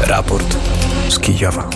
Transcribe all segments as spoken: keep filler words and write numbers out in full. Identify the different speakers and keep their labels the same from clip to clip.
Speaker 1: Raport z Kijowa.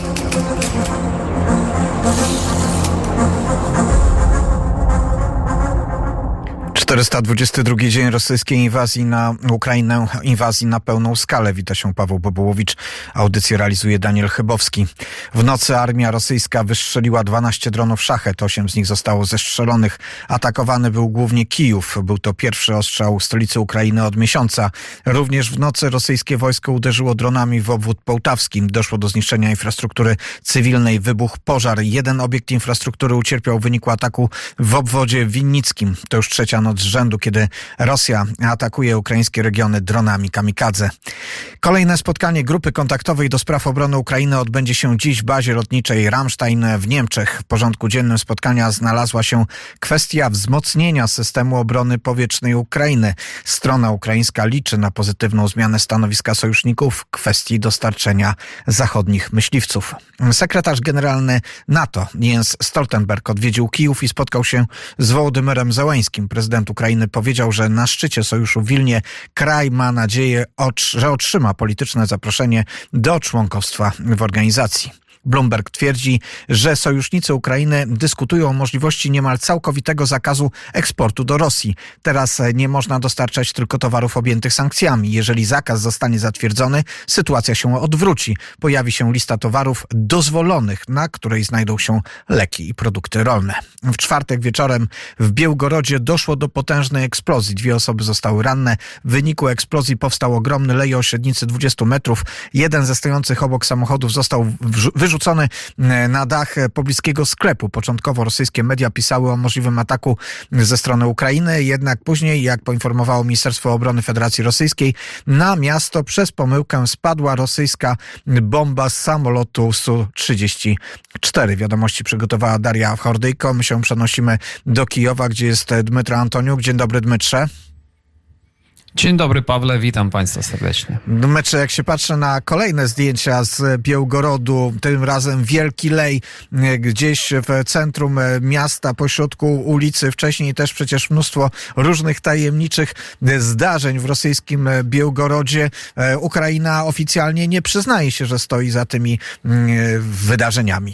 Speaker 1: czterysta dwudziesty drugi dzień rosyjskiej inwazji na Ukrainę, inwazji na pełną skalę. Wita się Paweł Bobołowicz. Audycję realizuje Daniel Chybowski. W nocy armia rosyjska wystrzeliła dwanaście dronów szachet, osiem z nich zostało zestrzelonych. Atakowany był głównie Kijów. Był to pierwszy ostrzał stolicy Ukrainy od miesiąca. Również w nocy rosyjskie wojsko uderzyło dronami w obwód połtawskim. Doszło do zniszczenia infrastruktury cywilnej. Wybuchł pożar. Jeden obiekt infrastruktury ucierpiał w wyniku ataku w obwodzie winnickim. To już trzecia noc z rzędu, kiedy Rosja atakuje ukraińskie regiony dronami kamikadze. Kolejne spotkanie grupy kontaktowej do spraw obrony Ukrainy odbędzie się dziś w bazie lotniczej Ramstein w Niemczech. W porządku dziennym spotkania znalazła się kwestia wzmocnienia systemu obrony powietrznej Ukrainy. Strona ukraińska liczy na pozytywną zmianę stanowiska sojuszników w kwestii dostarczenia zachodnich myśliwców. Sekretarz generalny NATO Jens Stoltenberg odwiedził Kijów i spotkał się z Wołodymyrem Zełeńskim. Prezydent Ukrainy powiedział, że na szczycie sojuszu w Wilnie kraj ma nadzieję, że otrzyma polityczne zaproszenie do członkostwa w organizacji. Bloomberg twierdzi, że sojusznicy Ukrainy dyskutują o możliwości niemal całkowitego zakazu eksportu do Rosji. Teraz nie można dostarczać tylko towarów objętych sankcjami. Jeżeli zakaz zostanie zatwierdzony, sytuacja się odwróci. Pojawi się lista towarów dozwolonych, na której znajdą się leki i produkty rolne. W czwartek wieczorem w Białgorodzie doszło do potężnej eksplozji. Dwie osoby zostały ranne. W wyniku eksplozji powstał ogromny lej o średnicy dwudziestu metrów. Jeden ze stojących obok samochodów został wyrzucony Rzucony na dach pobliskiego sklepu. Początkowo rosyjskie media pisały o możliwym ataku ze strony Ukrainy, jednak później, jak poinformowało Ministerstwo Obrony Federacji Rosyjskiej, na miasto przez pomyłkę spadła rosyjska bomba z samolotu S U trzydzieści cztery. Wiadomości przygotowała Daria Hordyjko. My się przenosimy do Kijowa, gdzie jest Dmytro Antoniuk. Dzień dobry, Dmytrze.
Speaker 2: Dzień dobry, Pawle, witam Państwa serdecznie.
Speaker 1: Dmytrze, jak się patrzę na kolejne zdjęcia z Białgorodu, tym razem wielki lej gdzieś w centrum miasta, pośrodku ulicy, wcześniej też przecież mnóstwo różnych tajemniczych zdarzeń w rosyjskim Białgorodzie. Ukraina oficjalnie nie przyznaje się, że stoi za tymi wydarzeniami.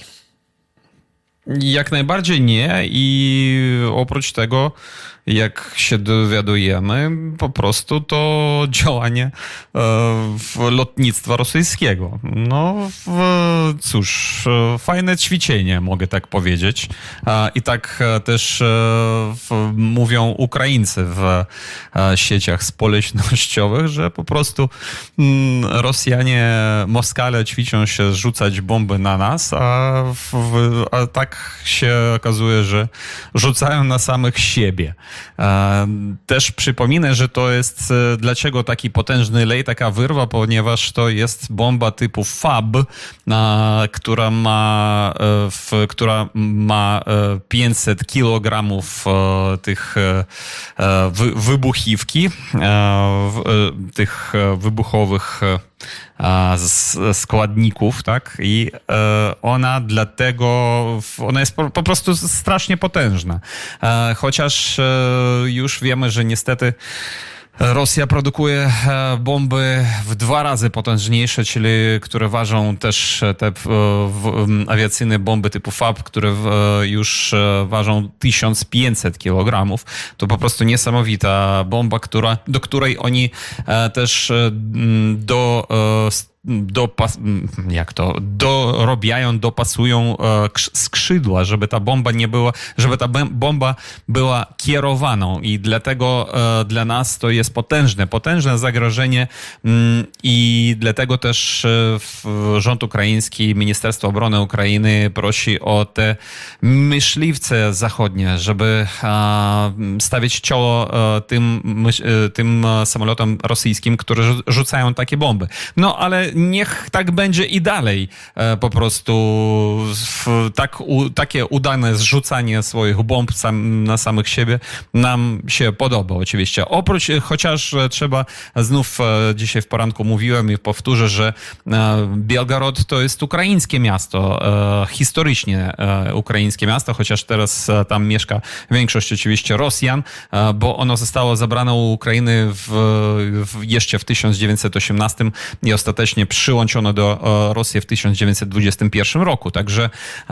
Speaker 2: Jak najbardziej nie i oprócz tego, jak się dowiadujemy, po prostu to działanie lotnictwa rosyjskiego. No cóż, fajne ćwiczenie, mogę tak powiedzieć. I tak też mówią Ukraińcy w sieciach społecznościowych, że po prostu Rosjanie, Moskale ćwiczą się rzucać bomby na nas, a, w, a tak się okazuje, że rzucają na samych siebie. Też przypominę, że to jest dlaczego taki potężny lej, taka wyrwa, ponieważ to jest bomba typu Fab, która ma, która ma pięćset kilogramów tych wybuchiwki, tych wybuchowych składników, tak? I ona dlatego, ona jest po, po prostu strasznie potężna. Chociaż już wiemy, że niestety Rosja produkuje bomby w dwa razy potężniejsze, czyli które ważą też te awiacyjne bomby typu Fab, które już ważą tysiąc pięćset kilogramów. To po prostu niesamowita bomba, która, do której oni też do Dopas, jak to, dorobiają, dopasują skrzydła, żeby ta bomba nie była, żeby ta bomba była kierowaną i dlatego dla nas to jest potężne, potężne zagrożenie i dlatego też rząd ukraiński, Ministerstwo Obrony Ukrainy prosi o te myśliwce zachodnie, żeby stawić czoło tym, tym samolotom rosyjskim, które rzucają takie bomby. No ale niech tak będzie i dalej. Po prostu tak, takie udane zrzucanie swoich bomb sam, na samych siebie nam się podoba oczywiście. Oprócz, chociaż trzeba znów dzisiaj w poranku mówiłem i powtórzę, że Białgorod to jest ukraińskie miasto, historycznie ukraińskie miasto, chociaż teraz tam mieszka większość oczywiście Rosjan, bo ono zostało zabrane u Ukrainy w, w, jeszcze w tysiąc dziewięćset osiemnastym i ostatecznie przyłączono do Rosji w tysiąc dziewięćset dwudziestym pierwszym roku. Także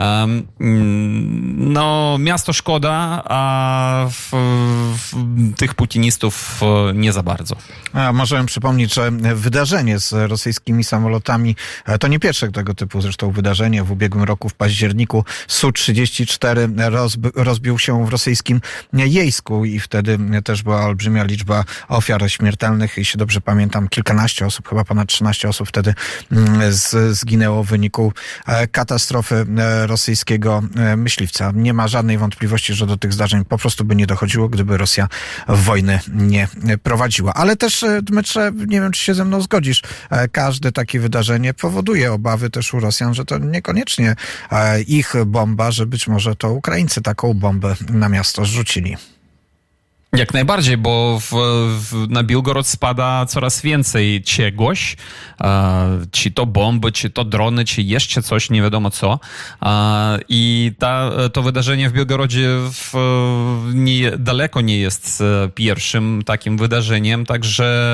Speaker 2: no, miasto szkoda, a w, w, tych putinistów nie za bardzo.
Speaker 1: A możemy przypomnieć, że wydarzenie z rosyjskimi samolotami to nie pierwsze tego typu zresztą wydarzenie. W ubiegłym roku w październiku S U trzydzieści cztery rozbi- rozbił się w rosyjskim Jejsku i wtedy też była olbrzymia liczba ofiar śmiertelnych. Jeśli dobrze pamiętam, kilkanaście osób, chyba ponad trzynaście osób wtedy z, zginęło w wyniku katastrofy rosyjskiego myśliwca. Nie ma żadnej wątpliwości, że do tych zdarzeń po prostu by nie dochodziło, gdyby Rosja wojny nie prowadziła. Ale też, Dmytrze, nie wiem, czy się ze mną zgodzisz, każde takie wydarzenie powoduje obawy też u Rosjan, że to niekoniecznie ich bomba, że być może to Ukraińcy taką bombę na miasto zrzucili.
Speaker 2: Jak najbardziej, bo w, w, na Biłgorod spada coraz więcej czegoś, e, czy to bomby, czy to drony, czy jeszcze coś, nie wiadomo co. E, I ta, to wydarzenie w Biłgorodzie w, nie, daleko nie jest pierwszym takim wydarzeniem, także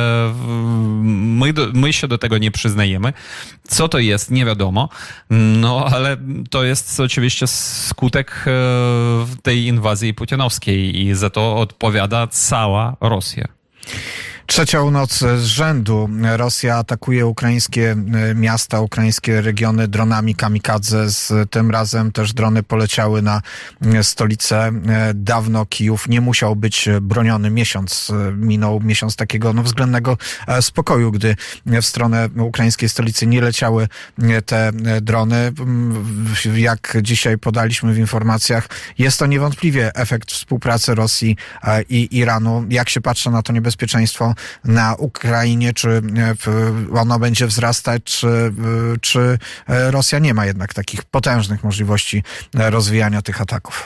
Speaker 2: my, my się do tego nie przyznajemy. Co to jest, nie wiadomo, no ale to jest oczywiście skutek tej inwazji putinowskiej i za to odpowiada cała Rosja.
Speaker 1: Trzecią noc z rzędu Rosja atakuje ukraińskie miasta, ukraińskie regiony dronami kamikadze. Z tym razem też drony poleciały na stolicę. Dawno Kijów nie musiał być broniony. Miesiąc minął, miesiąc takiego no, względnego spokoju, gdy w stronę ukraińskiej stolicy nie leciały te drony. Jak dzisiaj podaliśmy w informacjach, jest to niewątpliwie efekt współpracy Rosji i Iranu. Jak się patrzy na to niebezpieczeństwo na Ukrainie, czy ono będzie wzrastać, czy, czy Rosja nie ma jednak takich potężnych możliwości rozwijania tych ataków?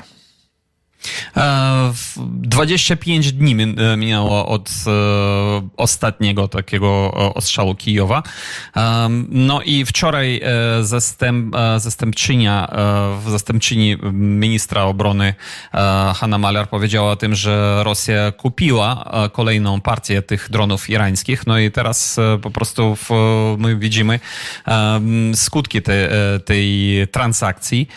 Speaker 2: dwadzieścia pięć dni minęło od ostatniego takiego ostrzału Kijowa. No i wczoraj zastęp, zastępczynia, zastępczyni ministra obrony Hanna Maliar powiedziała o tym, że Rosja kupiła kolejną partię tych dronów irańskich. No i teraz po prostu w, my widzimy skutki te, tej transakcji.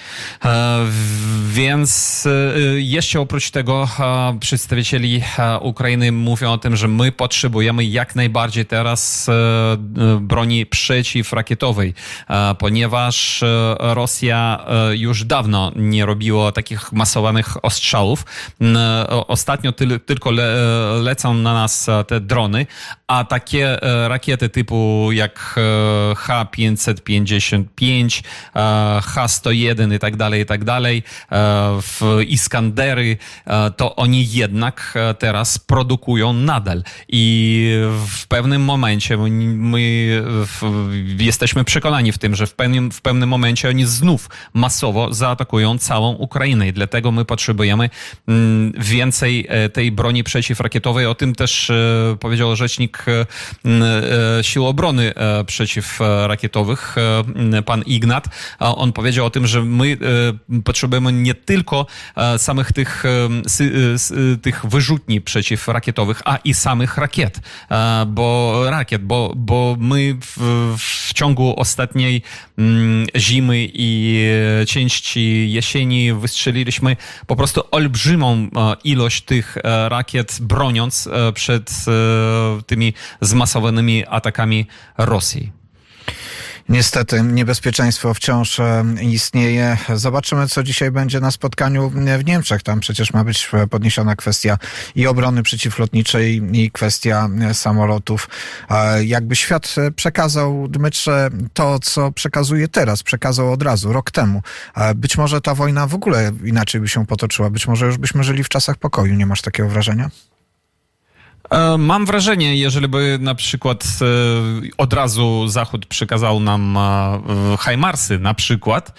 Speaker 2: Więc jeszcze oprócz tego przedstawicieli Ukrainy mówią o tym, że my potrzebujemy jak najbardziej teraz broni przeciwrakietowej, ponieważ Rosja już dawno nie robiła takich masowanych ostrzałów. Ostatnio tyl, tylko le, lecą na nas te drony, a takie rakiety typu jak H pięćset pięćdziesiąt pięć, H sto jeden i tak dalej, i tak dalej, w Iskandery, to oni jednak teraz produkują nadal. I w pewnym momencie my jesteśmy przekonani w tym, że w pewnym, w pewnym momencie oni znów masowo zaatakują całą Ukrainę i dlatego my potrzebujemy więcej tej broni przeciwrakietowej. O tym też powiedział rzecznik Sił Obrony Przeciwrakietowych, pan Ignat. On powiedział o tym, że my potrzebujemy nie tylko samych tych, tych wyrzutni przeciwrakietowych, a i samych rakiet, bo rakiet, bo, bo my w, w ciągu ostatniej zimy i części jesieni wystrzeliliśmy po prostu olbrzymią ilość tych rakiet, broniąc przed tymi zmasowanymi atakami Rosji.
Speaker 1: Niestety niebezpieczeństwo wciąż istnieje. Zobaczymy, co dzisiaj będzie na spotkaniu w Niemczech. Tam przecież ma być podniesiona kwestia i obrony przeciwlotniczej, i kwestia samolotów. Jakby świat przekazał, Dmytrze, to, co przekazuje teraz, przekazał od razu, rok temu. Być może ta wojna w ogóle inaczej by się potoczyła. Być może już byśmy żyli w czasach pokoju. Nie masz takiego wrażenia?
Speaker 2: Mam wrażenie, jeżeli by na przykład od razu Zachód przekazał nam Hajmarsy na przykład,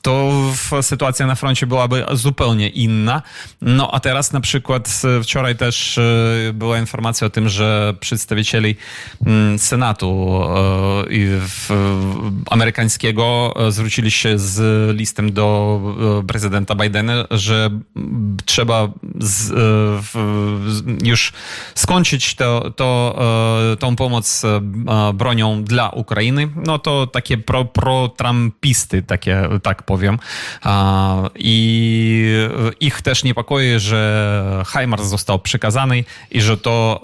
Speaker 2: to sytuacja na froncie byłaby zupełnie inna. No a teraz na przykład wczoraj też była informacja o tym, że przedstawicieli Senatu amerykańskiego zwrócili się z listem do prezydenta Bidena, że trzeba z, już skończyć to, to, tą pomoc bronią dla Ukrainy. No to takie pro, pro-trumpisty, takie, tak powiem. I ich też niepokoi, że HIMARS został przekazany i że to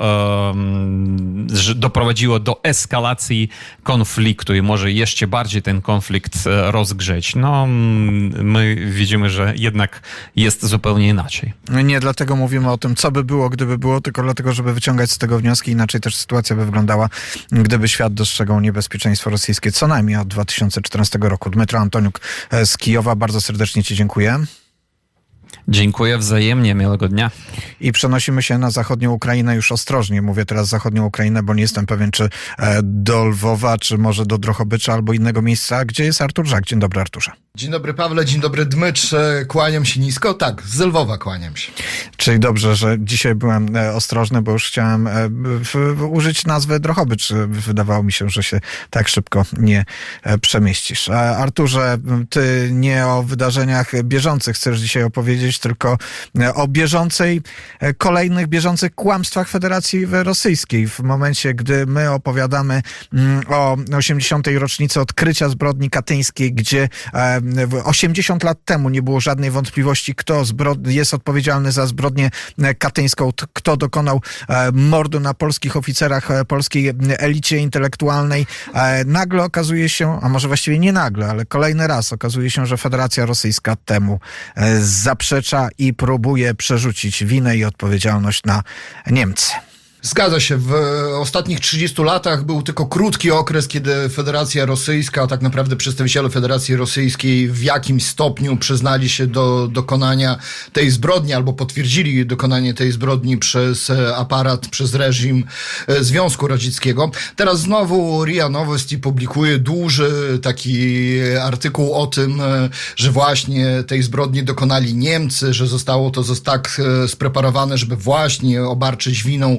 Speaker 2: że doprowadziło do eskalacji konfliktu i może jeszcze bardziej ten konflikt rozgrzeć. No, my widzimy, że jednak jest zupełnie inaczej.
Speaker 1: Nie dlatego mówimy o tym, co by było, gdyby było, tylko dlatego, żeby wyciągać z tego wnioski. Inaczej też sytuacja by wyglądała, gdyby świat dostrzegał niebezpieczeństwo rosyjskie co najmniej od dwa tysiące czternastego roku. Dmytro Antoniuk z Kijowa, bardzo serdecznie Ci dziękuję.
Speaker 2: Dziękuję wzajemnie, miłego dnia.
Speaker 1: I przenosimy się na zachodnią Ukrainę już ostrożnie. Mówię teraz zachodnią Ukrainę, bo nie jestem pewien, czy do Lwowa, czy może do Drohobycza albo innego miejsca. Gdzie jest Artur Żak? Dzień dobry, Arturze.
Speaker 3: Dzień dobry, Pawle, dzień dobry, Dmytrze. Kłaniam się nisko. Tak, z Lwowa kłaniam się.
Speaker 1: Czyli dobrze, że dzisiaj byłem ostrożny, bo już chciałem użyć nazwy Drohobycz. Wydawało mi się, że się tak szybko nie przemieścisz. Arturze, ty nie o wydarzeniach bieżących chcesz dzisiaj opowiedzieć, tylko o bieżącej, kolejnych bieżących kłamstwach Federacji Rosyjskiej. W momencie, gdy my opowiadamy o osiemdziesiątej rocznicy odkrycia zbrodni katyńskiej, gdzie osiemdziesiąt lat temu nie było żadnej wątpliwości, kto jest odpowiedzialny za zbrodnię katyńską, kto dokonał mordu na polskich oficerach, polskiej elicie intelektualnej. Nagle okazuje się, a może właściwie nie nagle, ale kolejny raz okazuje się, że Federacja Rosyjska temu zaprzecza i próbuje przerzucić winę i odpowiedzialność na Niemcy.
Speaker 3: Zgadza się. W ostatnich trzydziestu latach był tylko krótki okres, kiedy Federacja Rosyjska, a tak naprawdę przedstawiciele Federacji Rosyjskiej w jakimś stopniu przyznali się do dokonania tej zbrodni albo potwierdzili dokonanie tej zbrodni przez aparat, przez reżim Związku Radzieckiego. Teraz znowu R I A Nowosti publikuje duży taki artykuł o tym, że właśnie tej zbrodni dokonali Niemcy, że zostało to tak spreparowane, żeby właśnie obarczyć winą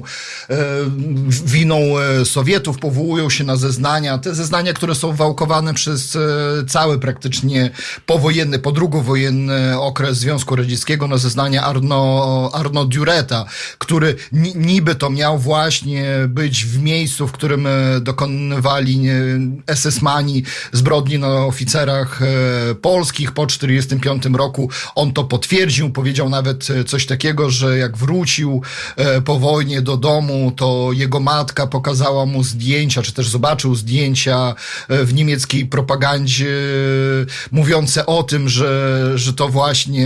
Speaker 3: winą Sowietów, powołują się na zeznania, te zeznania, które są wałkowane przez cały praktycznie powojenny, podrugowojenny okres Związku Radzieckiego, na zeznania Arno, Arno Dureta, który niby to miał właśnie być w miejscu, w którym dokonywali es esmani zbrodni na oficerach polskich po czterdziestym piątym roku. On to potwierdził, powiedział nawet coś takiego, że jak wrócił po wojnie do domu, to jego matka pokazała mu zdjęcia, czy też zobaczył zdjęcia w niemieckiej propagandzie mówiące o tym, że, że to właśnie,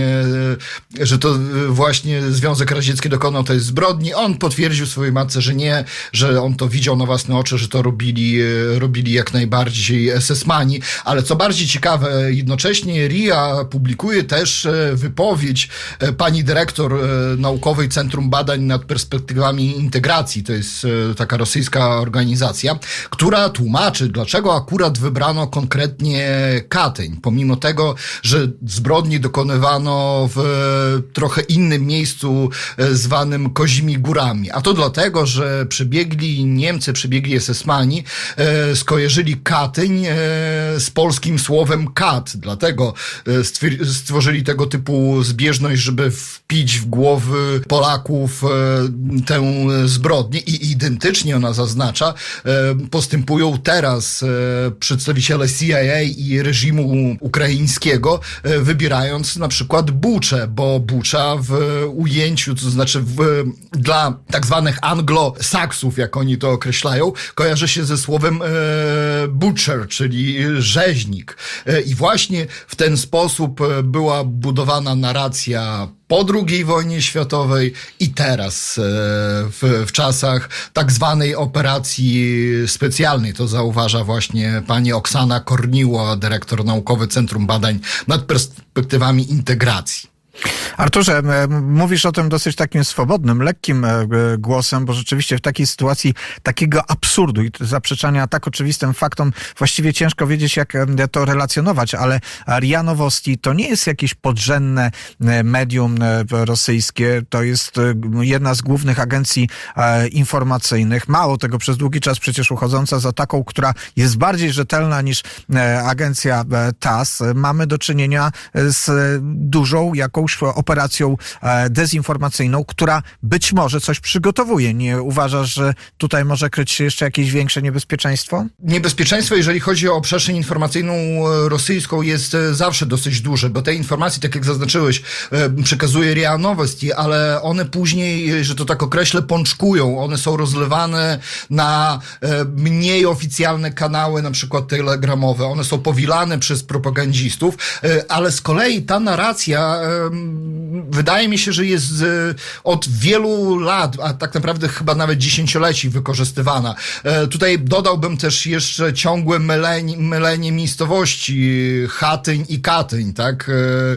Speaker 3: że to właśnie Związek Radziecki dokonał tej zbrodni. On potwierdził swojej matce, że nie, że on to widział na własne oczy, że to robili, robili jak najbardziej es esmani. Ale co bardziej ciekawe, jednocześnie R I A publikuje też wypowiedź pani dyrektor Naukowej Centrum Badań nad Perspektywami Integracji. To jest taka rosyjska organizacja, która tłumaczy, dlaczego akurat wybrano konkretnie Katyń, pomimo tego, że zbrodni dokonywano w trochę innym miejscu zwanym Kozimi Górami. A to dlatego, że przebiegli Niemcy, przebiegli es esmani, skojarzyli Katyń z polskim słowem kat. Dlatego stworzyli tego typu zbieżność, żeby wpić w głowy Polaków tę zbrodnię i identycznie ona zaznacza, postępują teraz przedstawiciele C I A i reżimu ukraińskiego, wybierając na przykład Buczę, bo Bucza w ujęciu, to znaczy w, dla tak zwanych anglosaksów, jak oni to określają, kojarzy się ze słowem butcher, czyli rzeźnik. I właśnie w ten sposób była budowana narracja po drugiej wojnie światowej i teraz w, w czasach tak zwanej operacji specjalnej. To zauważa właśnie pani Oksana Korniło, dyrektor naukowy Centrum Badań nad Perspektywami Integracji.
Speaker 1: Arturze, mówisz o tym dosyć takim swobodnym, lekkim głosem, bo rzeczywiście w takiej sytuacji takiego absurdu i zaprzeczania tak oczywistym faktom właściwie ciężko wiedzieć, jak to relacjonować, ale R I A Nowosti to nie jest jakieś podrzędne medium rosyjskie, to jest jedna z głównych agencji informacyjnych. Mało tego, przez długi czas przecież uchodząca za taką, która jest bardziej rzetelna niż agencja T A S. Mamy do czynienia z dużą jakąś operacją dezinformacyjną, która być może coś przygotowuje. Nie uważasz, że tutaj może kryć się jeszcze jakieś większe niebezpieczeństwo?
Speaker 3: Niebezpieczeństwo, jeżeli chodzi o przestrzeń informacyjną rosyjską, jest zawsze dosyć duże, bo te informacje, tak jak zaznaczyłeś, przekazuje R I A Nowosti, ale one później, że to tak określę, pączkują. One są rozlewane na mniej oficjalne kanały, na przykład telegramowe. One są powielane przez propagandzistów, ale z kolei ta narracja wydaje mi się, że jest od wielu lat, a tak naprawdę chyba nawet dziesięcioleci wykorzystywana. Tutaj dodałbym też jeszcze ciągłe mylenie, mylenie miejscowości Chatyń i Katyń, tak?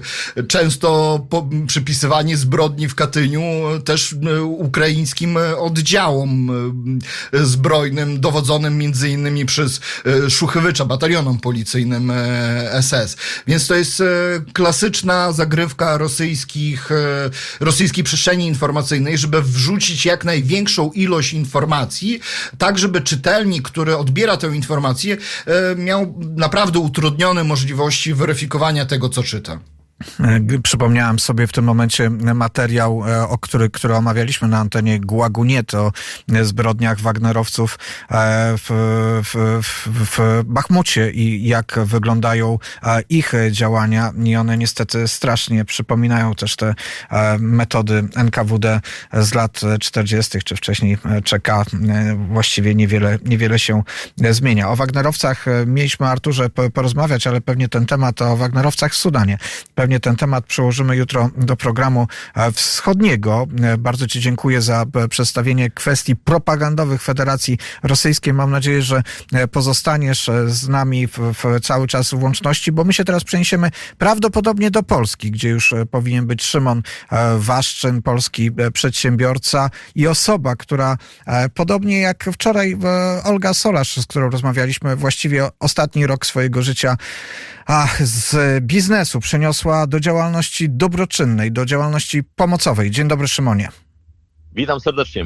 Speaker 3: Często po, przypisywanie zbrodni w Katyniu też ukraińskim oddziałom zbrojnym, dowodzonym między innymi przez Szuchewycza, batalionom policyjnym S S. Więc to jest klasyczna zagrywka rosyjskich, rosyjskiej przestrzeni informacyjnej, żeby wrzucić jak największą ilość informacji, tak żeby czytelnik, który odbiera tę informację, miał naprawdę utrudnione możliwości weryfikowania tego, co czyta.
Speaker 1: Przypomniałem sobie w tym momencie materiał, o który, który omawialiśmy na antenie Gułagunie, o zbrodniach wagnerowców w, w, w, w Bachmucie i jak wyglądają ich działania. I one niestety strasznie przypominają też te metody N K W D z lat czterdziestych czy wcześniej C K. Właściwie niewiele, niewiele się zmienia. O wagnerowcach mieliśmy, Arturze, porozmawiać, ale pewnie ten temat o wagnerowcach w Sudanie. Pewnie ten temat przełożymy jutro do programu wschodniego. Bardzo Ci dziękuję za przedstawienie kwestii propagandowych Federacji Rosyjskiej. Mam nadzieję, że pozostaniesz z nami w, w cały czas w łączności, bo my się teraz przeniesiemy prawdopodobnie do Polski, gdzie już powinien być Szymon Waszczyn, polski przedsiębiorca i osoba, która podobnie jak wczoraj Olga Solarz, z którą rozmawialiśmy, właściwie ostatni rok swojego życia a z biznesu przeniosła do działalności dobroczynnej, do działalności pomocowej. Dzień dobry, Szymonie.
Speaker 4: Witam serdecznie.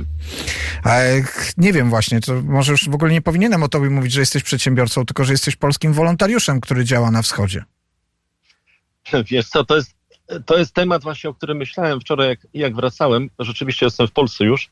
Speaker 1: Nie wiem właśnie, to może już w ogóle nie powinienem o tobie mówić, że jesteś przedsiębiorcą, tylko że jesteś polskim wolontariuszem, który działa na wschodzie.
Speaker 4: Wiesz co, to jest, to jest temat właśnie, o którym myślałem wczoraj, jak, jak wracałem. Rzeczywiście jestem w Polsce już.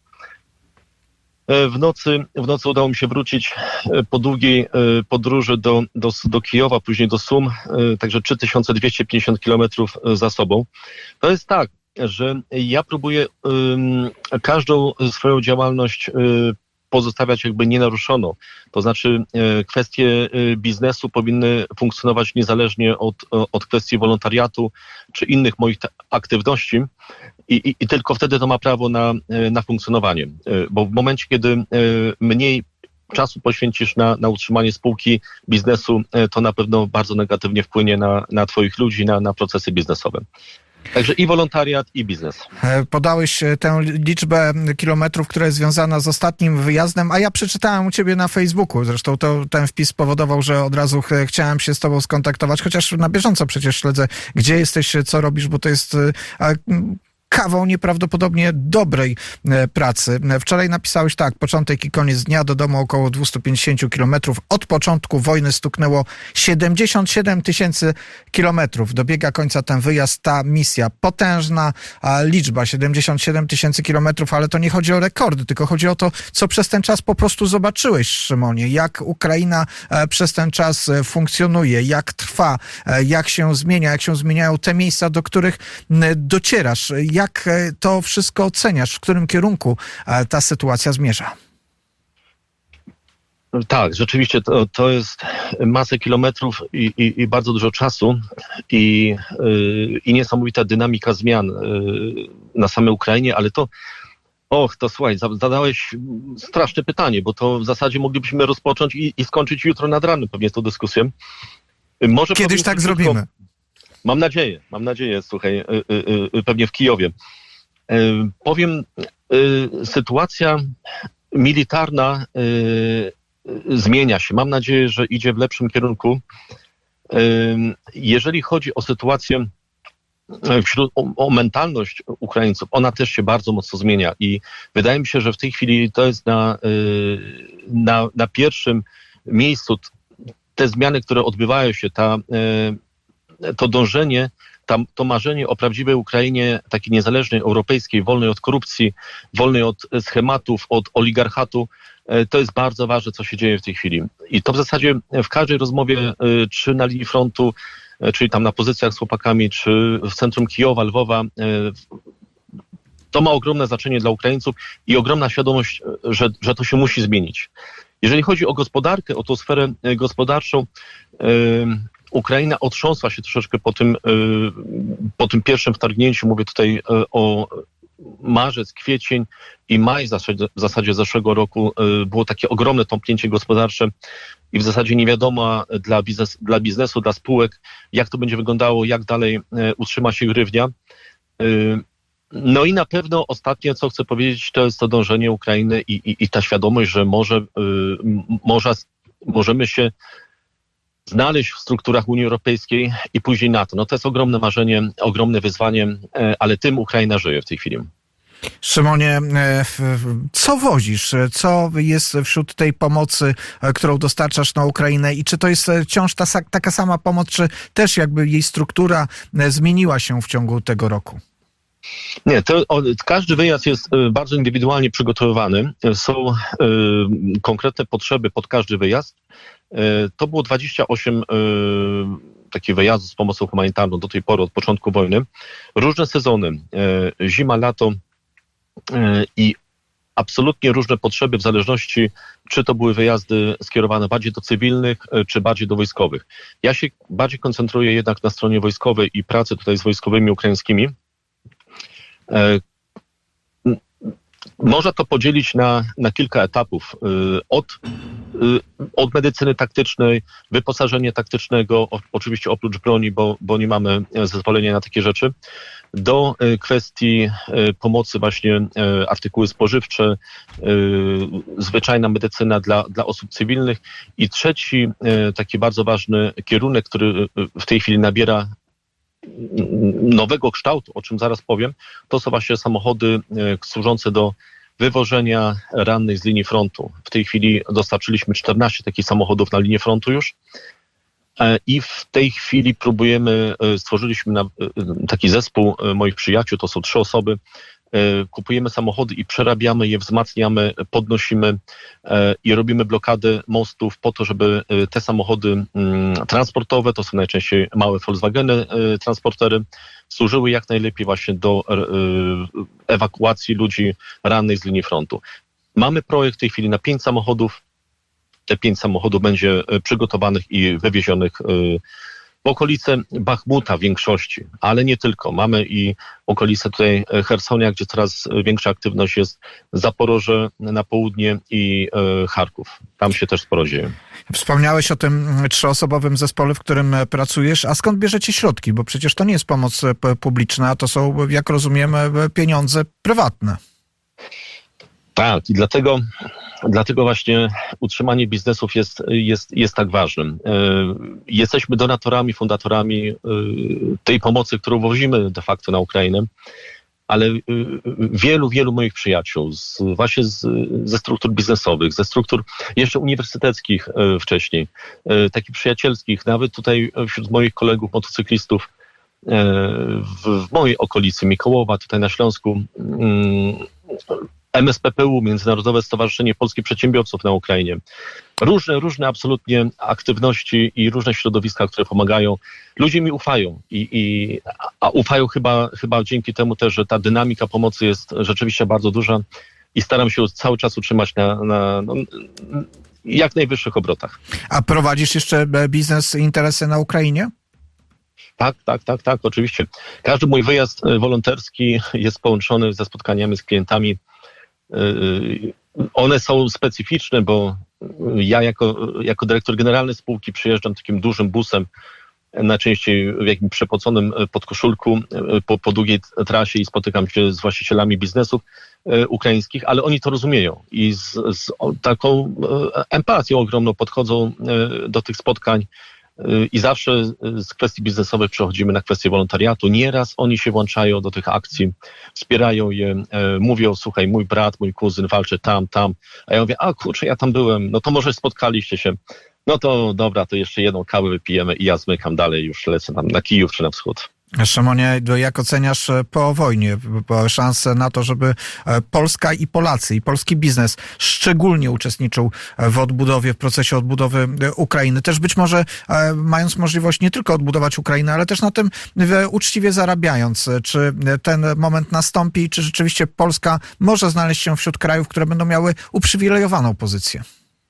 Speaker 4: W nocy, w nocy udało mi się wrócić po długiej podróży do, do, do Kijowa, później do Sum, także trzy tysiące dwieście pięćdziesiąt kilometrów za sobą. To jest tak, że ja próbuję um, każdą swoją działalność um, pozostawiać jakby nienaruszoną. To znaczy e, kwestie e, biznesu powinny funkcjonować niezależnie od, od kwestii wolontariatu czy innych moich ta- aktywności i, i, i tylko wtedy to ma prawo na, na funkcjonowanie. E, bo w momencie, kiedy e, mniej czasu poświęcisz na, na utrzymanie spółki, biznesu, e, to na pewno bardzo negatywnie wpłynie na, na twoich ludzi, na, na procesy biznesowe. Także i wolontariat, i biznes.
Speaker 1: Podałeś tę liczbę kilometrów, która jest związana z ostatnim wyjazdem, a ja przeczytałem u ciebie na Facebooku. Zresztą to, ten wpis spowodował, że od razu ch- chciałem się z tobą skontaktować, chociaż na bieżąco przecież śledzę, gdzie jesteś, co robisz, bo to jest... A, kawał nieprawdopodobnie dobrej pracy. Wczoraj napisałeś tak, początek i koniec dnia, do domu około dwieście pięćdziesiąt kilometrów. Od początku wojny stuknęło siedemdziesiąt siedem tysięcy kilometrów. Dobiega końca ten wyjazd, ta misja. Potężna liczba, siedemdziesiąt siedem tysięcy kilometrów, ale to nie chodzi o rekordy, tylko chodzi o to, co przez ten czas po prostu zobaczyłeś, Szymonie. Jak Ukraina przez ten czas funkcjonuje, jak trwa, jak się zmienia, jak się zmieniają te miejsca, do których docierasz. Jak to wszystko oceniasz? W którym kierunku ta sytuacja zmierza?
Speaker 4: Tak, rzeczywiście to, to jest masę kilometrów i, i, i bardzo dużo czasu i, yy, i niesamowita dynamika zmian yy, na samej Ukrainie, ale to, och, to słuchaj, zadałeś straszne pytanie, bo to w zasadzie moglibyśmy rozpocząć i, i skończyć jutro nad ranem pewnie tę dyskusję. Może
Speaker 1: Kiedyś tak zrobimy.
Speaker 4: Mam nadzieję, mam nadzieję, słuchaj, y, y, y, pewnie w Kijowie. Y, powiem, y, sytuacja militarna y, zmienia się. Mam nadzieję, że idzie w lepszym kierunku. Jeżeli chodzi o sytuację wśród, o, o mentalność Ukraińców, ona też się bardzo mocno zmienia i wydaje mi się, że w tej chwili to jest na, na, na pierwszym miejscu te zmiany, które odbywają się, ta, to dążenie, tam, to marzenie o prawdziwej Ukrainie, takiej niezależnej, europejskiej, wolnej od korupcji, wolnej od schematów, od oligarchatu. To jest bardzo ważne, co się dzieje w tej chwili. I to w zasadzie w każdej rozmowie, czy na linii frontu, czyli tam na pozycjach z chłopakami, czy w centrum Kijowa, Lwowa, to ma ogromne znaczenie dla Ukraińców i ogromna świadomość, że, że to się musi zmienić. Jeżeli chodzi o gospodarkę, o tą sferę gospodarczą, Ukraina otrząsła się troszeczkę po tym, po tym pierwszym wtargnięciu, mówię tutaj o marzec, kwiecień i maj w zasadzie, w zasadzie zeszłego roku było takie ogromne tąpnięcie gospodarcze i w zasadzie nie wiadomo dla, biznes, dla biznesu, dla spółek, jak to będzie wyglądało, jak dalej utrzyma się grywnia. No i na pewno ostatnie, co chcę powiedzieć, to jest to dążenie Ukrainy i, i, i ta świadomość, że może, może, możemy się znaleźć w strukturach Unii Europejskiej i później NATO. No to jest ogromne marzenie, ogromne wyzwanie, ale tym Ukraina żyje w tej chwili.
Speaker 1: Szymonie, co wozisz? Co jest wśród tej pomocy, którą dostarczasz na Ukrainę i czy to jest wciąż ta, taka sama pomoc, czy też jakby jej struktura zmieniła się w ciągu tego roku?
Speaker 4: Nie, to, o, każdy wyjazd jest bardzo indywidualnie przygotowywany. Są y, konkretne potrzeby pod każdy wyjazd. Y, to było dwadzieścia osiem y, takich wyjazdów z pomocą humanitarną do tej pory, od początku wojny. Różne sezony, y, zima, lato y, i absolutnie różne potrzeby w zależności, czy to były wyjazdy skierowane bardziej do cywilnych, y, czy bardziej do wojskowych. Ja się bardziej koncentruję jednak na stronie wojskowej i pracy tutaj z wojskowymi ukraińskimi. Można to podzielić na, na kilka etapów. Od, od medycyny taktycznej, wyposażenia taktycznego, oczywiście oprócz broni, bo, bo nie mamy zezwolenia na takie rzeczy, do kwestii pomocy właśnie artykuły spożywcze, zwyczajna medycyna dla, dla osób cywilnych. I trzeci taki bardzo ważny kierunek, który w tej chwili nabiera nowego kształtu, o czym zaraz powiem, to są właśnie samochody służące do wywożenia rannych z linii frontu. W tej chwili dostarczyliśmy czternaście takich samochodów na linię frontu już i w tej chwili próbujemy, stworzyliśmy taki zespół moich przyjaciół, to są trzy osoby, kupujemy samochody i przerabiamy je, wzmacniamy, podnosimy i robimy blokadę mostów po to, żeby te samochody transportowe, to są najczęściej małe Volkswageny, transportery, służyły jak najlepiej właśnie do ewakuacji ludzi rannych z linii frontu. Mamy projekt w tej chwili na pięć samochodów. Te pięć samochodów będzie przygotowanych i wywiezionych w okolice Bachmuta w większości, ale nie tylko. Mamy i okolice tutaj Chersonia, gdzie coraz większa aktywność jest, Zaporoże na południe i Charków. Tam się też sporo dzieje.
Speaker 1: Wspomniałeś o tym trzyosobowym zespole, w którym pracujesz. A skąd bierzecie środki? Bo przecież to nie jest pomoc publiczna, to są, jak rozumiemy, pieniądze prywatne.
Speaker 4: Tak, i dlatego, dlatego właśnie utrzymanie biznesów jest, jest, jest tak ważnym. Jesteśmy donatorami, fundatorami tej pomocy, którą wozimy de facto na Ukrainę, ale wielu, wielu moich przyjaciół, z, właśnie z, ze struktur biznesowych, ze struktur jeszcze uniwersyteckich wcześniej, takich przyjacielskich, nawet tutaj wśród moich kolegów motocyklistów w, w mojej okolicy, Mikołowa, tutaj na Śląsku, M S P P U, Międzynarodowe Stowarzyszenie Polskich Przedsiębiorców na Ukrainie. Różne, różne absolutnie aktywności i różne środowiska, które pomagają. Ludzie mi ufają i, i a ufają chyba, chyba dzięki temu też, że ta dynamika pomocy jest rzeczywiście bardzo duża i staram się cały czas utrzymać na, na no, jak najwyższych obrotach.
Speaker 1: A prowadzisz jeszcze biznes, interesy na Ukrainie?
Speaker 4: Tak, tak, tak, tak, oczywiście. Każdy mój wyjazd wolonterski jest połączony ze spotkaniami z klientami. One są specyficzne, bo ja jako, jako dyrektor generalny spółki przyjeżdżam takim dużym busem najczęściej w jakimś przepoconym podkoszulku po, po długiej trasie i spotykam się z właścicielami biznesów ukraińskich, ale oni to rozumieją i z, z taką empatią ogromną podchodzą do tych spotkań i zawsze z kwestii biznesowych przechodzimy na kwestię wolontariatu. Nieraz oni się włączają do tych akcji, wspierają je, mówią, słuchaj, mój brat, mój kuzyn walczy tam, tam, a ja mówię, a kurczę, ja tam byłem, no to może spotkaliście się. No to dobra, to jeszcze jedną kawę wypijemy i ja zmykam dalej, już lecę tam na Kijów czy na wschód.
Speaker 1: Szymonie, jak oceniasz po wojnie szansę na to, żeby Polska i Polacy, i polski biznes szczególnie uczestniczył w odbudowie, w procesie odbudowy Ukrainy? Też być może mając możliwość nie tylko odbudować Ukrainę, ale też na tym uczciwie zarabiając. Czy ten moment nastąpi, czy rzeczywiście Polska może znaleźć się wśród krajów, które będą miały uprzywilejowaną pozycję?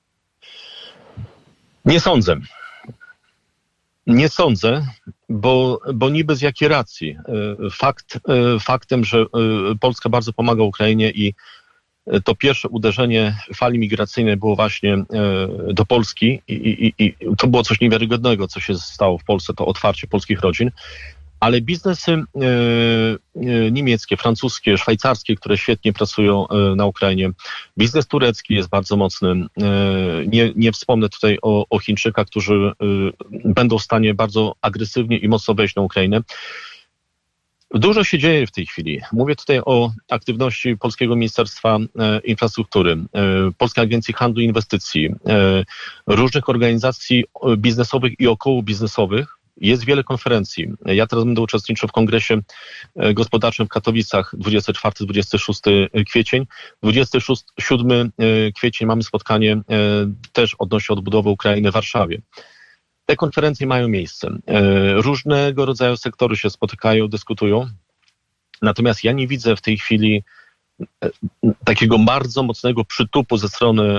Speaker 4: Nie sądzę. Nie sądzę, bo, bo niby z jakiej racji. Fakt, faktem, że Polska bardzo pomaga Ukrainie i to pierwsze uderzenie fali migracyjnej było właśnie do Polski i, i, i to było coś niewiarygodnego, co się stało w Polsce, to otwarcie polskich rodzin. Ale biznesy niemieckie, francuskie, szwajcarskie, które świetnie pracują na Ukrainie, biznes turecki jest bardzo mocny. Nie, nie wspomnę tutaj o, o Chińczykach, którzy będą w stanie bardzo agresywnie i mocno wejść na Ukrainę. Dużo się dzieje w tej chwili. Mówię tutaj o aktywności Polskiego Ministerstwa Infrastruktury, Polskiej Agencji Handlu i Inwestycji, różnych organizacji biznesowych i okołobiznesowych. Jest wiele konferencji. Ja teraz będę uczestniczył w kongresie gospodarczym w Katowicach dwudziestego czwartego do dwudziestego szóstego kwiecień. dwudziestego siódmego kwiecień mamy spotkanie też odnośnie odbudowy Ukrainy w Warszawie. Te konferencje mają miejsce. Różnego rodzaju sektory się spotykają, dyskutują. Natomiast ja nie widzę w tej chwili takiego bardzo mocnego przytupu ze strony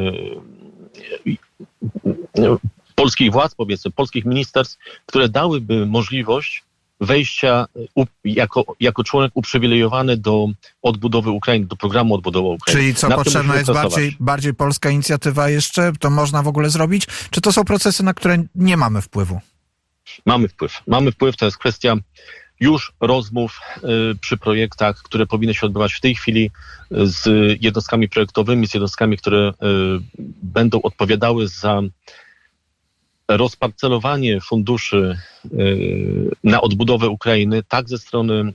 Speaker 4: polskich władz, powiedzmy, polskich ministerstw, które dałyby możliwość wejścia jako, jako członek uprzywilejowany do odbudowy Ukrainy, do programu odbudowy Ukrainy.
Speaker 1: Czyli co, potrzebna jest bardziej, bardziej polska inicjatywa jeszcze? To można w ogóle zrobić? Czy to są procesy, na które nie mamy wpływu?
Speaker 4: Mamy wpływ. Mamy wpływ, to jest kwestia już rozmów y, przy projektach, które powinny się odbywać w tej chwili z jednostkami projektowymi, z jednostkami, które y, będą odpowiadały za rozparcelowanie funduszy na odbudowę Ukrainy, tak ze strony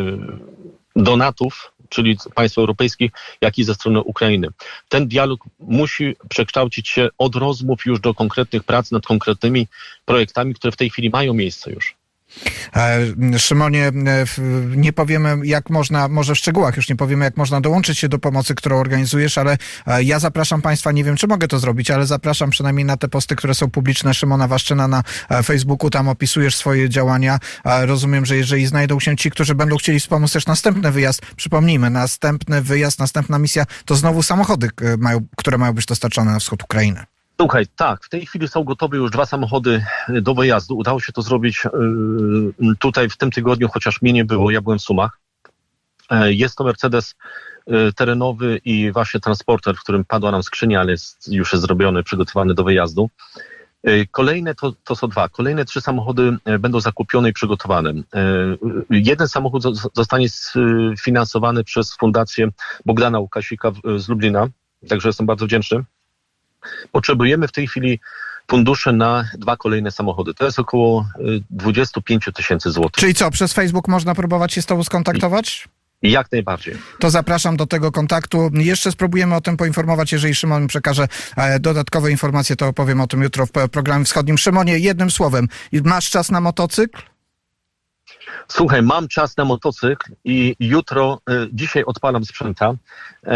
Speaker 4: donatów, czyli państw europejskich, jak i ze strony Ukrainy. Ten dialog musi przekształcić się od rozmów już do konkretnych prac nad konkretnymi projektami, które w tej chwili mają miejsce już.
Speaker 1: Szymonie, nie powiemy jak można, może w szczegółach już nie powiemy jak można dołączyć się do pomocy, którą organizujesz, ale ja zapraszam Państwa, nie wiem czy mogę to zrobić, ale zapraszam przynajmniej na te posty, które są publiczne Szymona Waszczyna na Facebooku, tam opisujesz swoje działania. Rozumiem, że jeżeli znajdą się ci, którzy będą chcieli wspomóc też następny wyjazd, przypomnijmy, następny wyjazd, następna misja, to znowu samochody, które mają być dostarczone na wschód Ukrainy.
Speaker 4: Słuchaj, tak, w tej chwili są gotowe już dwa samochody do wyjazdu. Udało się to zrobić yy, tutaj w tym tygodniu, chociaż mnie nie było, ja byłem w Sumach. Yy, jest to Mercedes yy, terenowy i właśnie transporter, w którym padła nam skrzynia, ale jest, już jest zrobiony, przygotowany do wyjazdu. Yy, kolejne to, to są dwa. Kolejne trzy samochody yy, będą zakupione i przygotowane. Yy, jeden samochód z, zostanie sfinansowany przez Fundację Bogdana Łukasika z Lublina, także jestem bardzo wdzięczny. Potrzebujemy w tej chwili fundusze na dwa kolejne samochody. To jest około dwadzieścia pięć tysięcy złotych.
Speaker 1: Czyli co, przez Facebook można próbować się z Tobą skontaktować?
Speaker 4: I jak najbardziej.
Speaker 1: To zapraszam do tego kontaktu. Jeszcze spróbujemy o tym poinformować. Jeżeli Szymon mi przekaże dodatkowe informacje, to opowiem o tym jutro w programie wschodnim. Szymonie, jednym słowem, masz czas na motocykl?
Speaker 4: Słuchaj, mam czas na motocykl i jutro, y, dzisiaj odpalam sprzęta. Y,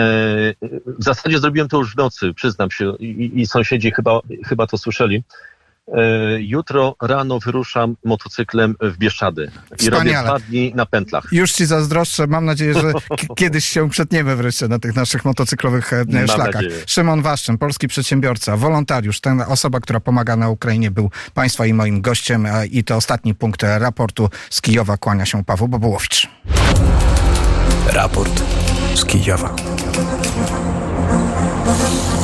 Speaker 4: w zasadzie zrobiłem to już w nocy, przyznam się, i, i sąsiedzi chyba, chyba to słyszeli. Jutro rano wyruszam motocyklem w Bieszczady.
Speaker 1: Wspaniale.
Speaker 4: I robię dwa dni na pętlach.
Speaker 1: Już ci zazdroszczę. Mam nadzieję, że k- kiedyś się przetniemy wreszcie na tych naszych motocyklowych Mam szlakach. Nadzieję. Szymon Waszczyn, polski przedsiębiorca, wolontariusz, ten osoba, która pomaga na Ukrainie, był Państwa i moim gościem. I to ostatni punkt raportu z Kijowa. Kłania się Paweł Bobołowicz.
Speaker 5: Raport z Kijowa.